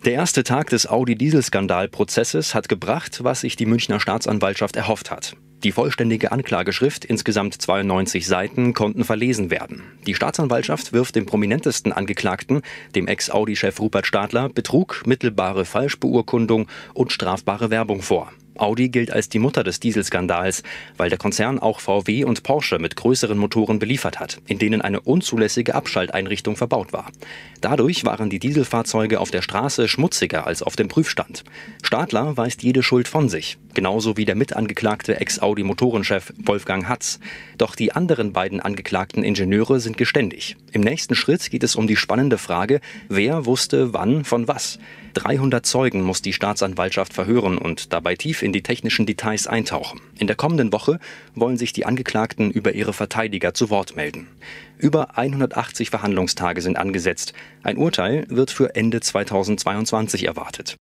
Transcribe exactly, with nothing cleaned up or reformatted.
Der erste Tag des Audi-Dieselskandal-Prozesses hat gebracht, was sich die Münchner Staatsanwaltschaft erhofft hat. Die vollständige Anklageschrift, insgesamt zweiundneunzig Seiten, konnten verlesen werden. Die Staatsanwaltschaft wirft dem prominentesten Angeklagten, dem Ex-Audi-Chef Rupert Stadler, Betrug, mittelbare Falschbeurkundung und strafbare Werbung vor. Audi gilt als die Mutter des Dieselskandals, weil der Konzern auch V W und Porsche mit größeren Motoren beliefert hat, in denen eine unzulässige Abschalteinrichtung verbaut war. Dadurch waren die Dieselfahrzeuge auf der Straße schmutziger als auf dem Prüfstand. Stadler weist jede Schuld von sich, genauso wie der mitangeklagte Ex-Audi-Motorenchef Wolfgang Hatz. Doch die anderen beiden angeklagten Ingenieure sind geständig. Im nächsten Schritt geht es um die spannende Frage, wer wusste wann von was. dreihundert Zeugen muss die Staatsanwaltschaft verhören und dabei tief in die technischen Details eintauchen. In der kommenden Woche wollen sich die Angeklagten über ihre Verteidiger zu Wort melden. Über hundertachtzig Verhandlungstage sind angesetzt. Ein Urteil wird für Ende zweitausendzweiundzwanzig erwartet.